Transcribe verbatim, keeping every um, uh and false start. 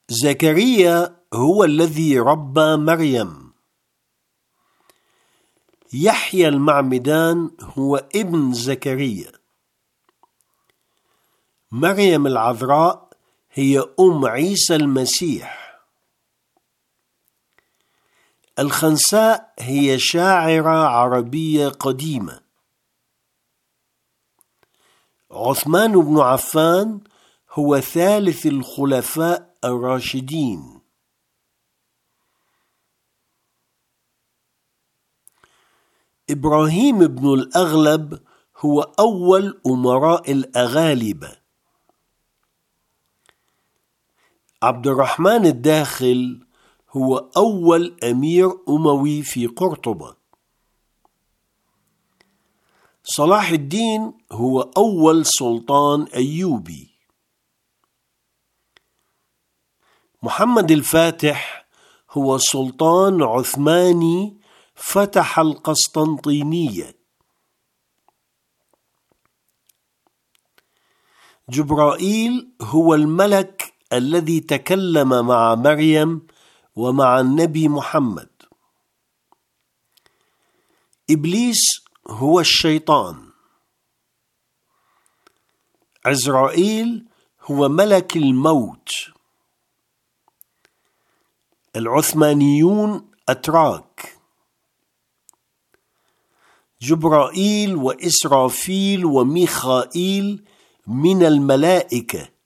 زكريا هو الذي ربى مريم. يحيى المعمدان هو ابن زكريا. مريم العذراء هي أم عيسى المسيح. الخنساء هي شاعرة عربية قديمة. عثمان بن عفان هو ثالث الخلفاء الراشدين. إبراهيم بن الأغلب هو أول أمراء الأغالبة. عبد الرحمن الداخل هو أول أمير أموي في قرطبة. صلاح الدين هو أول سلطان أيوبي. محمد الفاتح هو سلطان عثماني فتح القسطنطينية. جبرائيل هو الملك الذي تكلم مع مريم ومع النبي محمد. إبليس هو الشيطان. عزرائيل هو ملك الموت. العثمانيون أتراك. جبرائيل وإسرافيل وميخائيل من الملائكة.